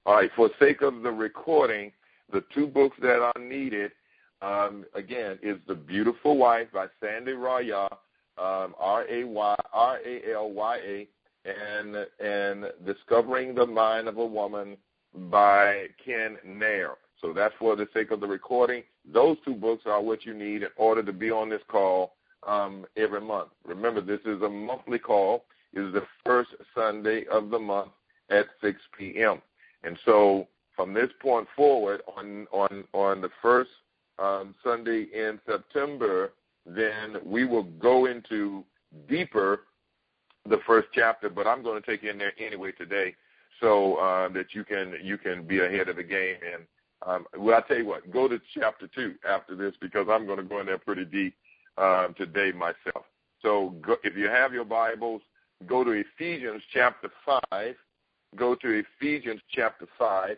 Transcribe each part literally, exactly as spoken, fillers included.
All right, for sake of the recording, the two books that are needed, um, again, is The Beautiful Wife by Sandy Raya, um, R A Y R A L Y A, and and Discovering the Mind of a Woman by Ken Nair. So that's for the sake of the recording. Those two books are what you need in order to be on this call um, every month. Remember, this is a monthly call. It is the first Sunday of the month at six p.m. And so from this point forward, on on, on the first um, Sunday in September, then we will go into deeper the first chapter, but I'm going to take you in there anyway today so uh, that you can you can be ahead of the game. And um, well, I'll tell you what, go to chapter two after this because I'm going to go in there pretty deep uh, today myself. So go, if you have your Bibles, go to Ephesians chapter five. Go to Ephesians chapter five,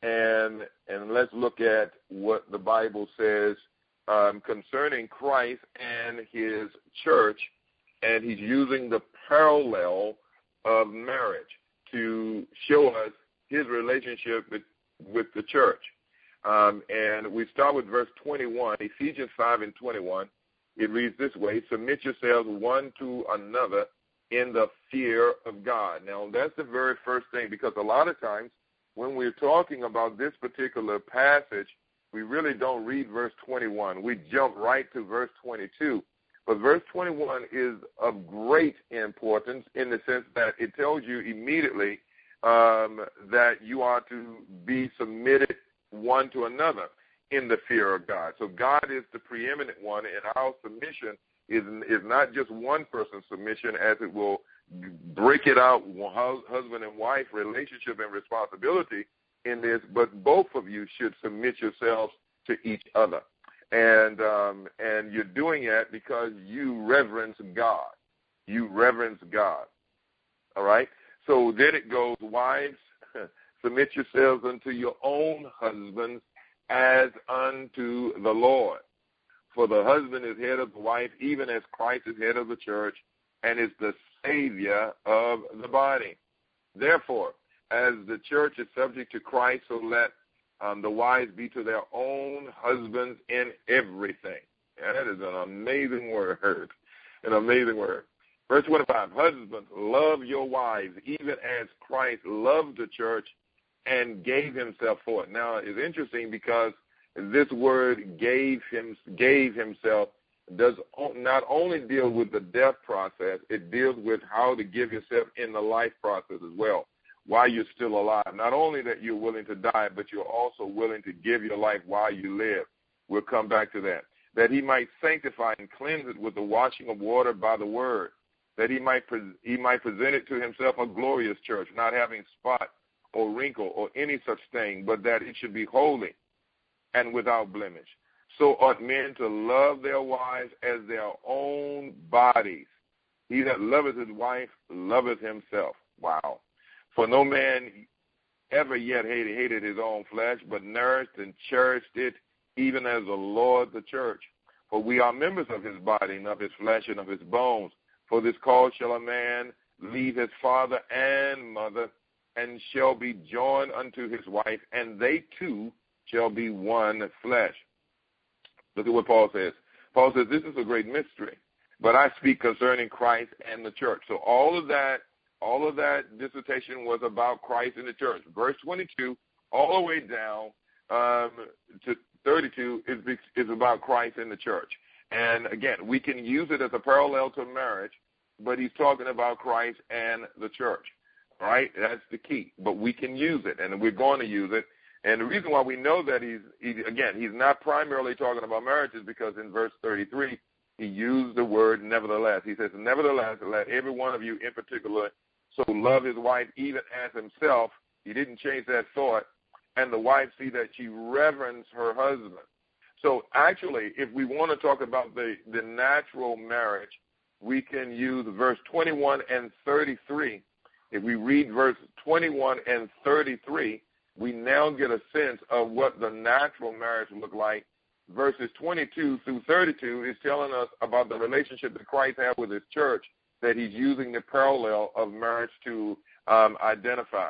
and and let's look at what the Bible says um, concerning Christ and his church, and he's using the parallel of marriage to show us his relationship with, with the church. Um, and we start with verse twenty-one, Ephesians five and twenty-one. It reads this way: submit yourselves one to another in the fear of God. Now, that's the very first thing, because a lot of times when we're talking about this particular passage, we really don't read verse twenty-one. We jump right to verse twenty-two. But verse twenty-one is of great importance in the sense that it tells you immediately um, that you are to be submitted one to another in the fear of God. So God is the preeminent one, and our submission is is not just one person's submission, as it will break it out, husband and wife relationship and responsibility in this, but both of you should submit yourselves to each other. And um, and you're doing it because you reverence God. You reverence God. All right? So then it goes, wives, submit yourselves unto your own husbands as unto the Lord. For the husband is head of the wife, even as Christ is head of the church, and is the Savior of the body. Therefore, as the church is subject to Christ, so let um, the wives be to their own husbands in everything. And that is an amazing word, an amazing word. Verse twenty-five, husbands, love your wives, even as Christ loved the church and gave himself for it. Now, it's interesting because this word gave him gave himself does not only deal with the death process, it deals with how to give yourself in the life process as well, while you're still alive. Not only that you're willing to die, but you're also willing to give your life while you live. We'll come back to that. That he might sanctify and cleanse it with the washing of water by the word, that he might pre- he might present it to himself a glorious church, not having spot or wrinkle or any such thing, but that it should be holy and without blemish. So ought men to love their wives as their own bodies. He that loveth his wife loveth himself. Wow. For no man ever yet hated, hated his own flesh, but nourished and cherished it, even as the Lord the church. For we are members of his body, and of his flesh, and of his bones. For this cause shall a man leave his father and mother, and shall be joined unto his wife, and they two shall be one flesh. Look at what Paul says. Paul says, this is a great mystery, but I speak concerning Christ and the church. So all of that, all of that dissertation was about Christ and the church. Verse twenty-two, all the way down um, to thirty-two is, is about Christ and the church. And again, we can use it as a parallel to marriage, but he's talking about Christ and the church. All right? That's the key. But we can use it, and we're going to use it. And the reason why we know that he's, he, again, he's not primarily talking about marriage is because in verse thirty-three, he used the word nevertheless. He says, nevertheless, let every one of you in particular so love his wife even as himself. He didn't change that thought. And the wife see that she reverence her husband. So actually, if we want to talk about the, the natural marriage, we can use verse twenty-one and thirty-three. If we read verse twenty-one and thirty-three, we now get a sense of what the natural marriage looked like. Verses twenty-two through thirty-two is telling us about the relationship that Christ had with his church, that he's using the parallel of marriage to um, identify.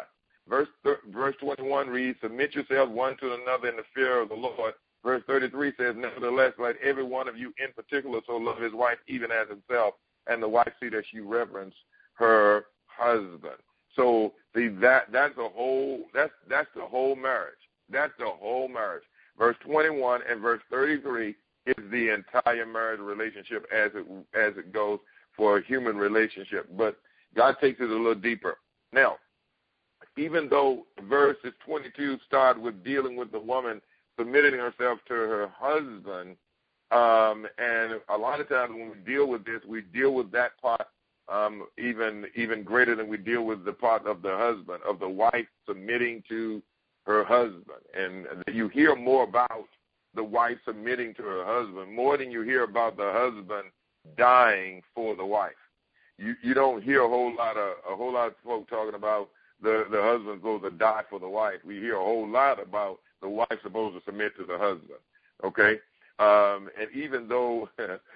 Verse verse twenty-one reads, submit yourselves one to another in the fear of the Lord. Verse thirty-three says, nevertheless, let every one of you in particular so love his wife even as himself, and the wife see that she reverence her husband. So see that that's the whole that's that's the whole marriage. That's the whole marriage. Verse twenty-one and verse thirty-three is the entire marriage relationship as it as it goes for a human relationship. But God takes it a little deeper. Now, even though verses twenty-two start with dealing with the woman submitting herself to her husband, um, and a lot of times when we deal with this, we deal with that part um, even even greater than we deal with the part of the husband, of the wife submitting to her husband. And you hear more about the wife submitting to her husband more than you hear about the husband dying for the wife. You you don't hear a whole lot of a whole lot of folk talking about the the husband supposed to die for the wife. We hear a whole lot about the wife supposed to submit to the husband. Okay, um, and even though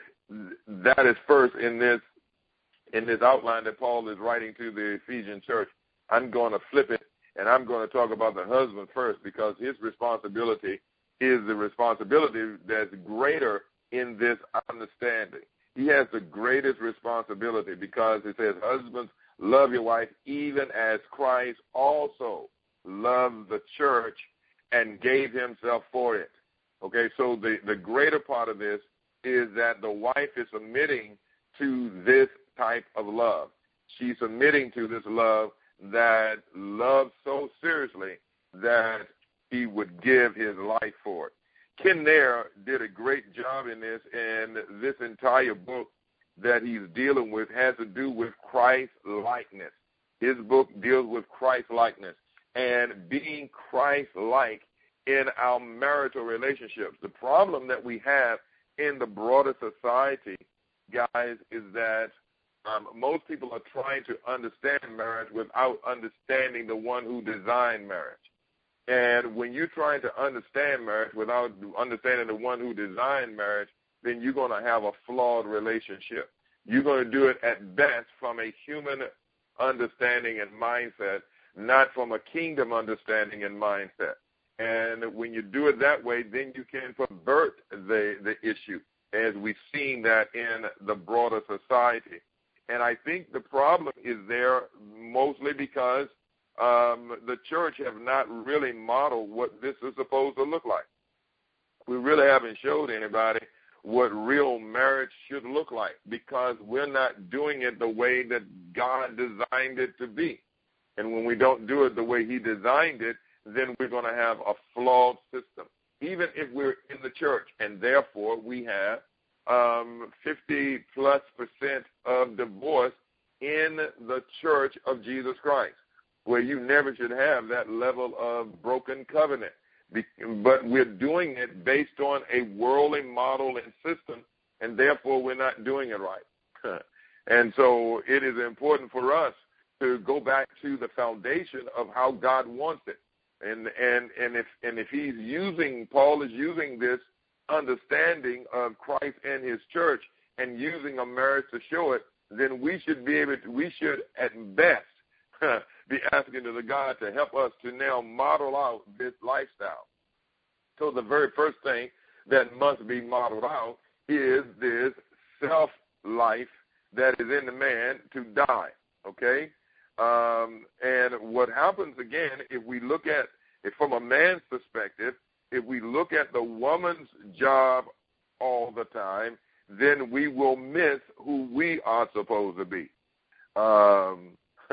that is first in this in this outline that Paul is writing to the Ephesian church, I'm going to flip it and I'm going to talk about the husband first, because his responsibility is the responsibility that's greater in this understanding. He has the greatest responsibility, because it says, husbands, love your wife even as Christ also loved the church and gave himself for it. Okay, so the, the greater part of this is that the wife is submitting to this type of love. She's submitting to this love that loves so seriously that he would give his life for it. Ken Nair did a great job in this, and this entire book that he's dealing with has to do with Christ-likeness. His book deals with Christ-likeness and being Christ-like in our marital relationships. The problem that we have in the broader society, guys, is that um, most people are trying to understand marriage without understanding the one who designed marriage. And when you're trying to understand marriage without understanding the one who designed marriage, then you're going to have a flawed relationship. You're going to do it at best from a human understanding and mindset, not from a kingdom understanding and mindset. And when you do it that way, then you can pervert the, the issue, as we've seen that in the broader society. And I think the problem is there mostly because um, the church have not really modeled what this is supposed to look like. We really haven't showed anybody what real marriage should look like, because we're not doing it the way that God designed it to be. And when we don't do it the way he designed it, then we're going to have a flawed system, even if we're in the church. And therefore, we have um, fifty plus percent of divorce in the church of Jesus Christ, where you never should have that level of broken covenant. But we're doing it based on a worldly model and system, and therefore we're not doing it right. And so it is important for us to go back to the foundation of how God wants it. And and and if and if he's using, Paul is using this understanding of Christ and his church and using a marriage to show it, then we should be able to, we should at best be asking to the God to help us to now model out this lifestyle. So the very first thing that must be modeled out is this self-life that is in the man to die, okay? Um, and what happens, again, if we look at it from a man's perspective, if we look at the woman's job all the time, then we will miss who we are supposed to be. Um,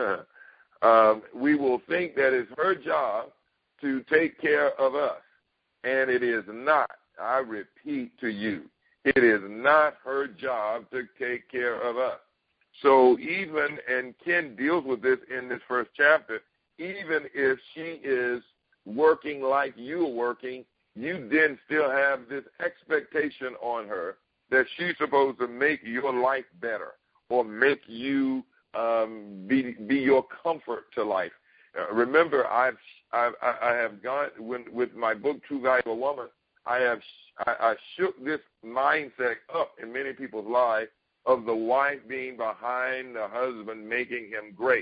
um, we will think that it's her job to take care of us, and it is not. I repeat to you, it is not her job to take care of us. So even, and Ken deals with this in this first chapter, even if she is working like you're working, you then still have this expectation on her that she's supposed to make your life better or make you um, be be your comfort to life. Uh, remember, I've, I've I have gone when, with my book True Value of a Woman. I have I, I shook this mindset up in many people's lives of the wife being behind the husband, making him great.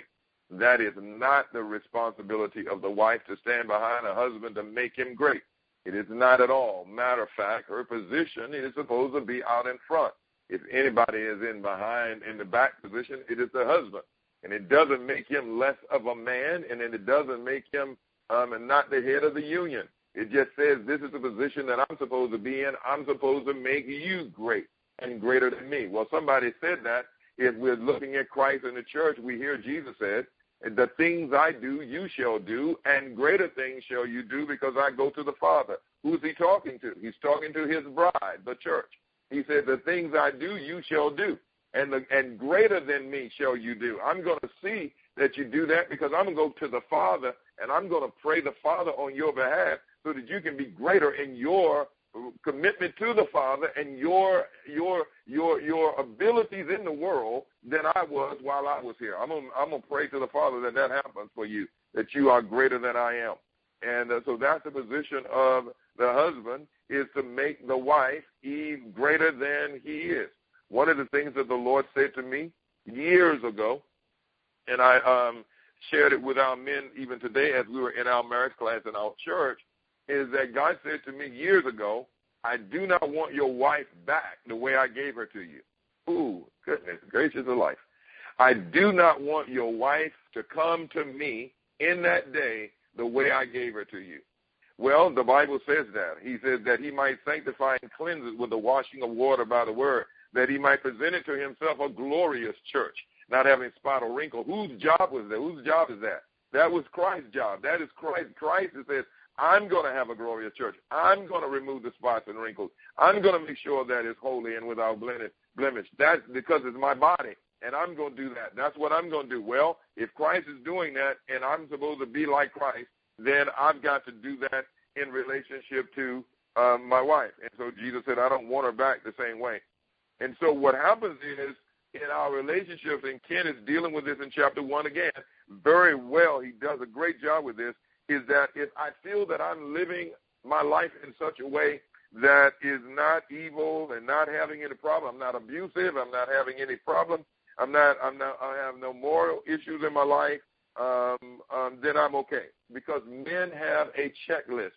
That is not the responsibility of the wife to stand behind a husband to make him great. It is not at all. Matter of fact, her position is supposed to be out in front. If anybody is in behind, in the back position, it is the husband. And it doesn't make him less of a man, and then it doesn't make him um, not the head of the union. It just says this is the position that I'm supposed to be in. I'm supposed to make you great and greater than me. Well, somebody said that. If we're looking at Christ in the church, we hear Jesus said, the things I do, you shall do, and greater things shall you do because I go to the Father. Who's he talking to? He's talking to his bride, the church. He said, the things I do, you shall do, and the, and greater than me shall you do. I'm going to see that you do that because I'm going to go to the Father, and I'm going to pray the Father on your behalf so that you can be greater in your commitment to the Father and your your your your abilities in the world than I was while I was here. I'm gonna, I'm gonna pray to the Father that that happens for you, that you are greater than I am. And uh, so that's the position of the husband, is to make the wife even greater than he is. One of the things that the Lord said to me years ago, and I um, shared it with our men even today as we were in our marriage class in our church, is that God said to me years ago, I do not want your wife back the way I gave her to you. Ooh, goodness gracious of life. I do not want your wife to come to me in that day the way I gave her to you. Well, the Bible says that. He says that he might sanctify and cleanse it with the washing of water by the word, that he might present it to himself a glorious church, not having spot or wrinkle. Whose job was that? Whose job is that? That was Christ's job. That is Christ. Christ says, I'm going to have a glorious church. I'm going to remove the spots and wrinkles. I'm going to make sure that it's holy and without blemish. That's because it's my body, and I'm going to do that. That's what I'm going to do. Well, if Christ is doing that and I'm supposed to be like Christ, then I've got to do that in relationship to uh, my wife. And so Jesus said, I don't want her back the same way. And so what happens is, in our relationships, and Ken is dealing with this in chapter one again, very well. He does a great job with this, is that if I feel that I'm living my life in such a way that is not evil and not having any problem, I'm not abusive, I'm not having any problem, I'm not, I'm not, I have no moral issues in my life, um, um, then I'm okay. Because men have a checklist,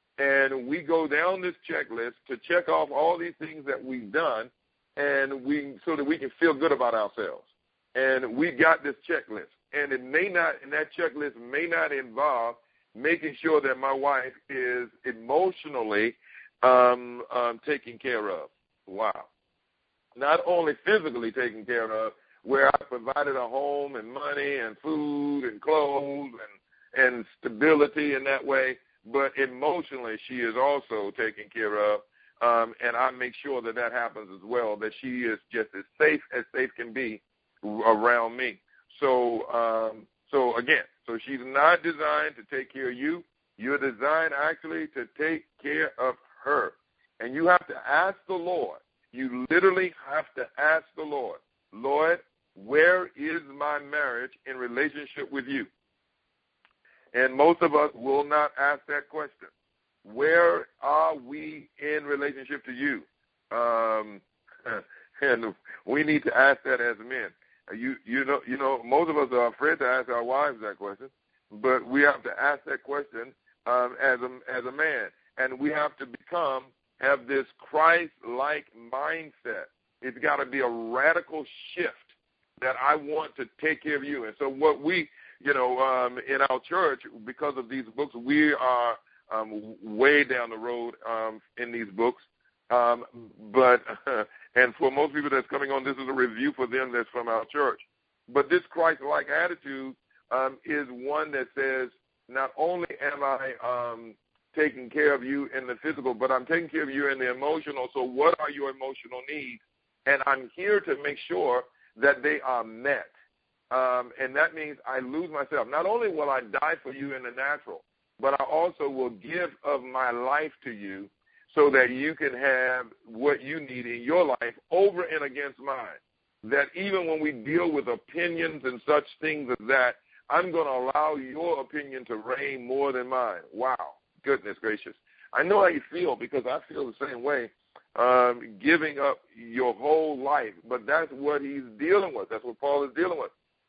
and we go down this checklist to check off all these things that we've done, and we so that we can feel good about ourselves. And we got this checklist, and it may not, and that checklist may not involve making sure that my wife is emotionally um, um, taken care of. Wow. Not only physically taken care of, where I provided a home and money and food and clothes and, and stability in that way, but emotionally she is also taken care of, um, and I make sure that that happens as well, that she is just as safe as safe can be around me. So, um, so again, so she's not designed to take care of you. You're designed actually to take care of her. And you have to ask the Lord. You literally have to ask the Lord, Lord, where is my marriage in relationship with you? And most of us will not ask that question. Where are we in relationship to you? Um, and we need to ask that as men. You you know you know most of us are afraid to ask our wives that question, but we have to ask that question um, as a as a man, and we have to become have this Christ-like mindset. It's got to be a radical shift that I want to take care of you. And so what we you know um, in our church, because of these books, we are um, way down the road um, in these books. Um, but, uh, and for most people that's coming on, this is a review for them that's from our church. But this Christ-like attitude um, is one that says, not only am I um, taking care of you in the physical, but I'm taking care of you in the emotional. So what are your emotional needs? And I'm here to make sure that they are met. Um, and that means I lose myself. Not only will I die for you in the natural, but I also will give of my life to you, so that you can have what you need in your life over and against mine. That even when we deal with opinions and such things as that, I'm going to allow your opinion to reign more than mine. Wow, goodness gracious. I know how you feel, because I feel the same way, um, giving up your whole life. But that's what he's dealing with. That's what Paul is dealing with.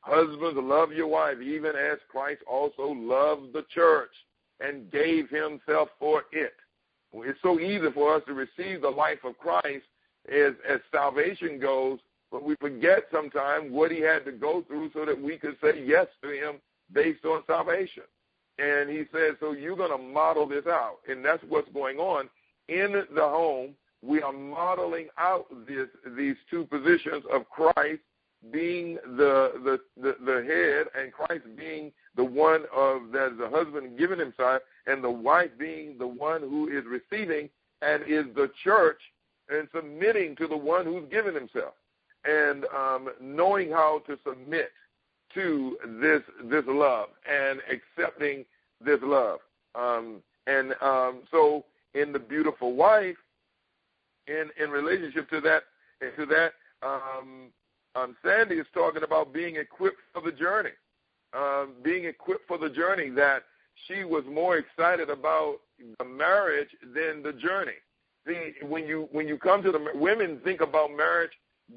Husbands, love your wife, even as Christ also loved the church and gave himself for it. It's so easy for us to receive the life of Christ as, as salvation goes, but we forget sometimes what he had to go through so that we could say yes to him based on salvation. And he says, so you're going to model this out. And that's what's going on in the home. We are modeling out this, these two positions of Christ being the, the, the, the head and Christ being the one of that is the husband giving himself and the wife being the one who is receiving and is the church and submitting to the one who's given himself and um, knowing how to submit to this this love and accepting this love. Um, and um, so in the beautiful wife, in, in relationship to that, to that um, um, Sandy is talking about being equipped for the journey, um, being equipped for the journey, that she was more excited about the marriage than the journey. See, when you when you come to the women, think about marriage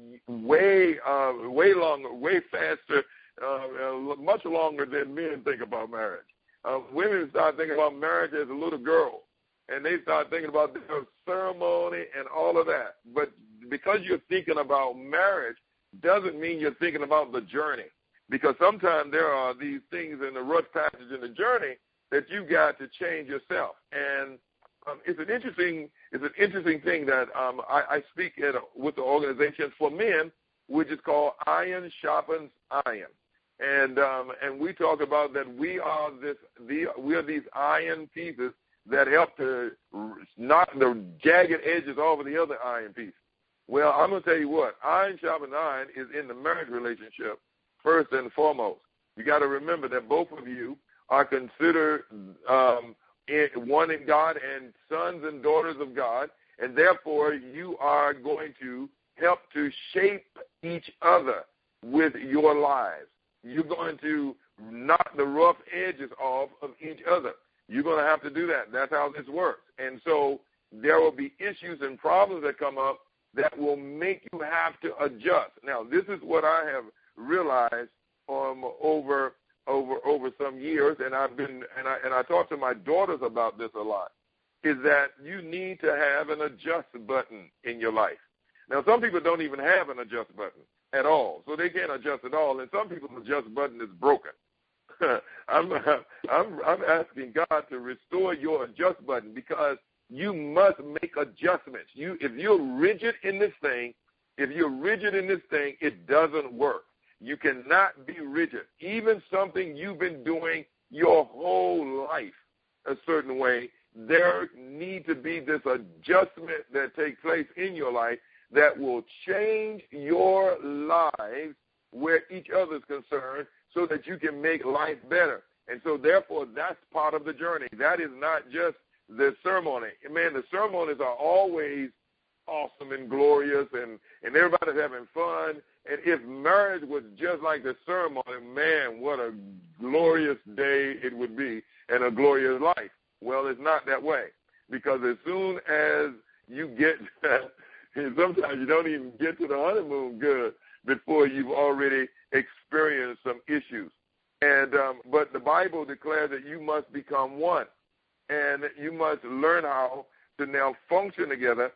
way uh, way longer, way faster, uh, much longer than men think about marriage. Uh, women start thinking about marriage as a little girl, and they start thinking about the ceremony and all of that. But because you're thinking about marriage doesn't mean you're thinking about the journey, because sometimes there are these things in the rough passage in the journey that you got to change yourself. And um, it's an interesting it's an interesting thing that um, I, I speak at a, with the organization for men, which is called Iron Sharpens Iron. And um, and we talk about that we are this the we are these iron pieces that help to knock the jagged edges off of the other iron pieces. Well, I'm going to tell you what, iron sharpens iron is in the marriage relationship first and foremost. You got to remember that both of you are considered um, in, one in God and sons and daughters of God, and therefore you are going to help to shape each other with your lives. You're going to knock the rough edges off of each other. You're going to have to do that. That's how this works. And so there will be issues and problems that come up that will make you have to adjust. Now, this is what I have realized um, over over over some years, and I've been and I and I talk to my daughters about this a lot, is that you need to have an adjust button in your life. Now, some people don't even have an adjust button at all, so they can't adjust at all, and some people's adjust button is broken. I'm, I'm I'm asking God to restore your adjust button, because you must make adjustments. You, if you're rigid in this thing, if you're rigid in this thing, it doesn't work. You cannot be rigid. Even something you've been doing your whole life a certain way, there need to be this adjustment that takes place in your life that will change your lives where each other is concerned, so that you can make life better. And so, therefore, that's part of the journey. That is not just the ceremony. Man, the ceremonies are always awesome and glorious, and, and everybody's having fun. And if marriage was just like the ceremony, man, what a glorious day it would be and a glorious life. Well, it's not that way, because as soon as you get and sometimes you don't even get to the honeymoon good before you've already experienced some issues. And um, but the Bible declares that you must become one, and you must learn how to now function together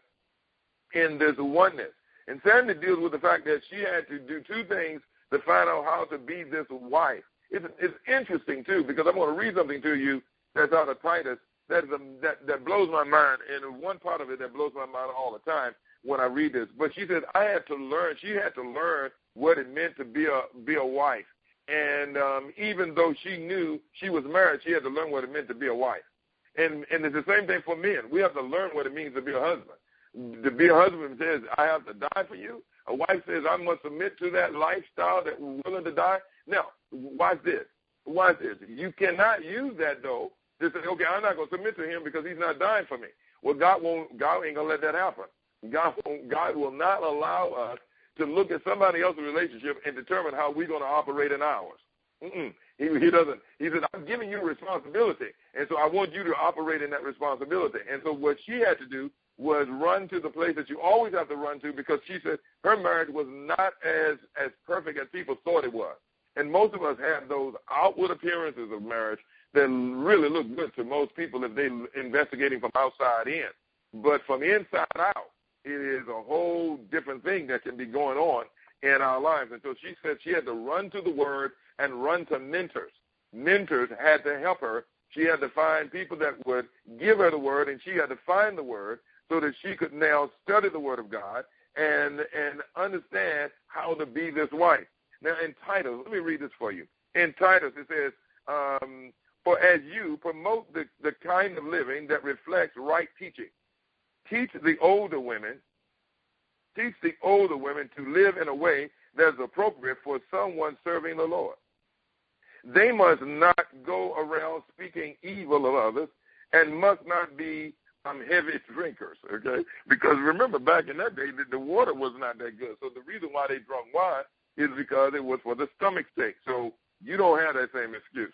in this oneness. And Sandy deals with the fact that she had to do two things to find out how to be this wife. It's, it's interesting, too, because I'm going to read something to you that's out of Titus that, is a, that, that blows my mind, and one part of it that blows my mind all the time when I read this. But she said, I had to learn, she had to learn what it meant to be a be a wife. And um, even though she knew she was married, she had to learn what it meant to be a wife. And and it's the same thing for men. We have to learn what it means to be a husband. To be a husband says, I have to die for you. A wife says, I must submit to that lifestyle that we're willing to die. Now, watch this. Watch this. You cannot use that, though, to say, okay, I'm not going to submit to him because he's not dying for me. Well, God won't. God ain't going to let that happen. God won't, God will not allow us to look at somebody else's relationship and determine how we're going to operate in ours. Mm-mm. He, he doesn't. He said, I'm giving you responsibility, and so I want you to operate in that responsibility. And so what she had to do was run to the place that you always have to run to, because she said her marriage was not as, as perfect as people thought it was. And most of us have those outward appearances of marriage that really look good to most people if they're investigating from outside in. But from inside out, it is a whole different thing that can be going on in our lives. And so she said she had to run to the Word and run to mentors. Mentors had to help her. She had to find people that would give her the Word, and she had to find the Word so that she could now study the Word of God and and understand how to be this wife. Now, in Titus, let me read this for you. In Titus, it says, um, for as you promote the, the kind of living that reflects right teaching, teach the older women, teach the older women to live in a way that's appropriate for someone serving the Lord. They must not go around speaking evil of others and must not be um, heavy drinkers, okay? Because remember, back in that day, the, the water was not that good. So the reason why they drank wine is because it was for the stomach's sake. So you don't have that same excuse.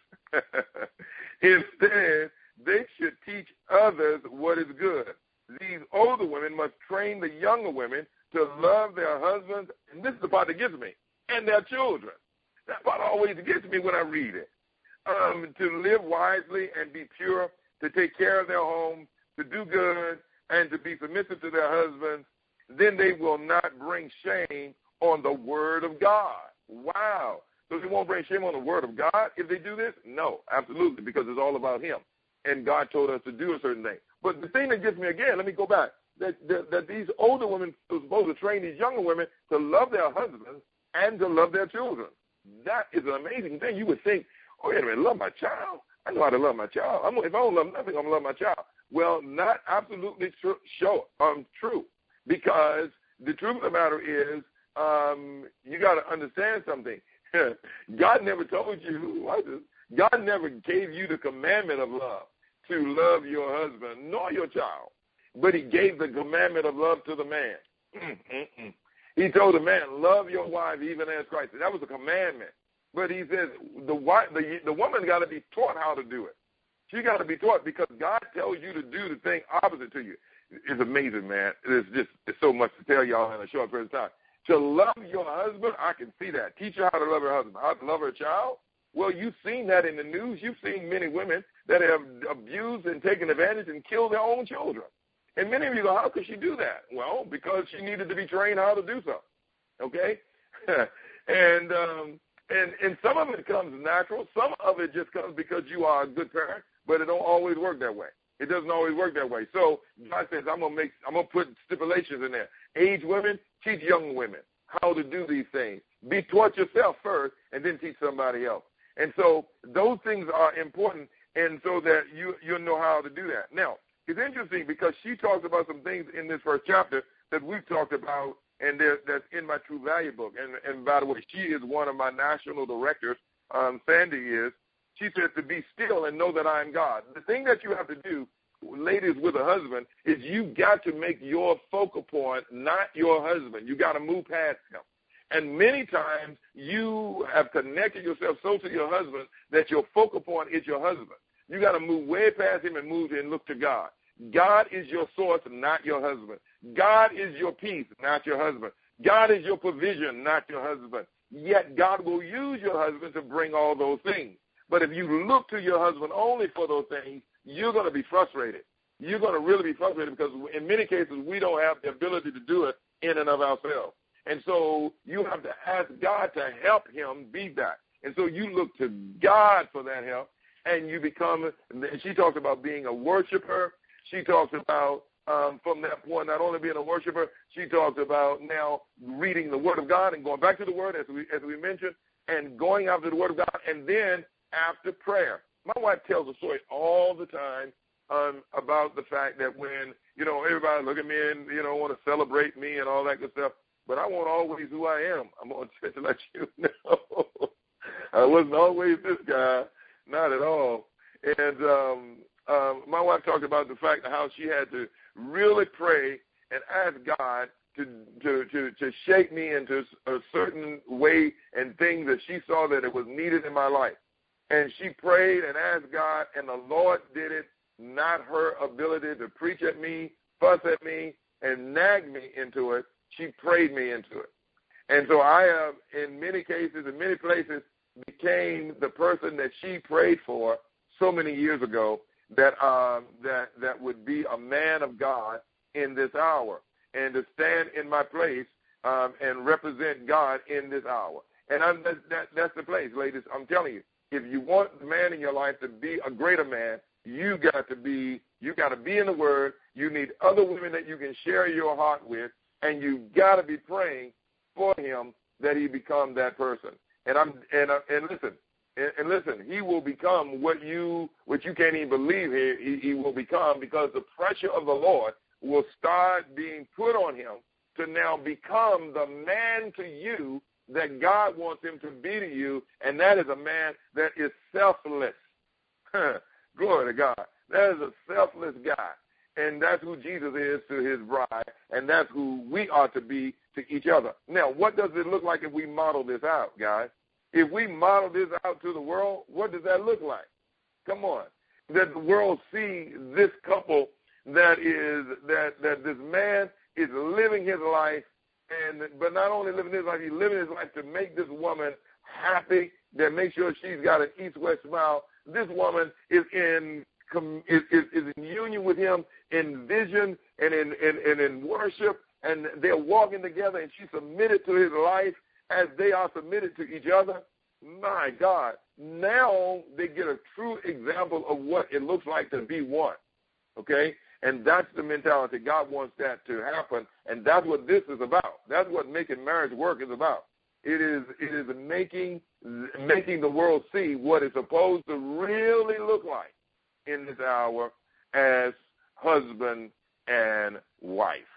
Instead, they should teach others what is good. These older women must train the younger women to love their husbands, and this is the part that gets me, and their children. That part always gets me when I read it. Um, to live wisely and be pure, to take care of their home, to do good, and to be submissive to their husbands. Then they will not bring shame on the Word of God. Wow. So they won't bring shame on the Word of God if they do this? No, absolutely, because it's all about Him. And God told us to do a certain thing. But the thing that gets me again, let me go back, that, that, that these older women are supposed to train these younger women to love their husbands and to love their children. That is an amazing thing. You would think, oh, wait a minute, love my child? I know how to love my child. I'm, if I don't love nothing, I'm going to love my child. Well, not absolutely tr- show, um, true, because the truth of the matter is um, you got to understand something. God never told you, God never gave you the commandment of love to love your husband nor your child, but He gave the commandment of love to the man. Mm-mm-mm. He told the man, love your wife even as Christ. That was a commandment. But He says the wife, the, the woman got to be taught how to do it. She got to be taught because God tells you to do the thing opposite to you. It's amazing, man. It's just it's so much to tell y'all in a short period of time. To love your husband, I can see that. Teach her how to love her husband, how to love her child. Well, you've seen that in the news. You've seen many women that have abused and taken advantage and killed their own children. And many of you go, how could she do that? Well, because she needed to be trained how to do so. Okay? and um, and and some of it comes natural. Some of it just comes because you are a good parent, but it don't always work that way. It doesn't always work that way. So God says, I'm gonna make, I'm gonna put stipulations in there. Aged women, teach young women how to do these things. Be taught yourself first, and then teach somebody else. And so those things are important, and so that you you know how to do that. Now, it's interesting because she talks about some things in this first chapter that we've talked about, and that's in my True Value book. And, and by the way, she is one of my national directors. Um, Sandy is. She says to be still and know that I am God. The thing that you have to do, ladies with a husband, is you got to make your focal point not your husband. You got to move past him. And many times you have connected yourself so to your husband that your focal point is your husband. You got to move way past him and move and look to God. God is your source, not your husband. God is your peace, not your husband. God is your provision, not your husband. Yet God will use your husband to bring all those things. But if you look to your husband only for those things, you're going to be frustrated. You're going to really be frustrated because in many cases we don't have the ability to do it in and of ourselves. And so you have to ask God to help him be that. And so you look to God for that help, and you become, and she talks about being a worshiper. She talks about, um, from that point, not only being a worshiper, she talks about now reading the Word of God and going back to the Word, as we as we mentioned, and going after the Word of God, and then after prayer. My wife tells a story all the time um, about the fact that when, you know, everybody look at me and, you know, want to celebrate me and all that good stuff, but I wasn't always who I am. I'm going to let you know. I wasn't always this guy, not at all. And um, um, my wife talked about the fact of how she had to really pray and ask God to, to, to, to shape me into a certain way and things that she saw that it was needed in my life. And she prayed and asked God, and the Lord did it, not her ability to preach at me, fuss at me, and nag me into it. She prayed me into it. And so I have, in many cases, in many places, became the person that she prayed for so many years ago that um, that that would be a man of God in this hour and to stand in my place um, and represent God in this hour. And I'm, that, that, that's the place, ladies. I'm telling you, if you want the man in your life to be a greater man, you got to be you got to be in the Word. You need other women that you can share your heart with, and you got to be praying for him that he become that person. And I'm and uh, and listen, and, and listen, he will become what you what you can't even believe he, he he will become, because the pressure of the Lord will start being put on him to now become the man to you that God wants him to be to you, and that is a man that is selfless. Glory to God. That is a selfless guy. And that's who Jesus is to his bride, and that's who we are to be to each other. Now, what does it look like if we model this out, guys? If we model this out to the world, what does that look like? Come on. That the world see this couple that is, that, that this man is living his life, and but not only living his life, he's living his life to make this woman happy, that make sure she's got an east-west smile. This woman is in is, is, is in union with him in vision and in, in, and in worship, and they're walking together, and she's submitted to his life as they are submitted to each other. My God, now they get a true example of what it looks like to be one, okay? And that's the mentality. God wants that to happen, and that's what this is about. That's what making marriage work is about. It is it is making making the world see what it's supposed to really look like in this hour as husband and wife.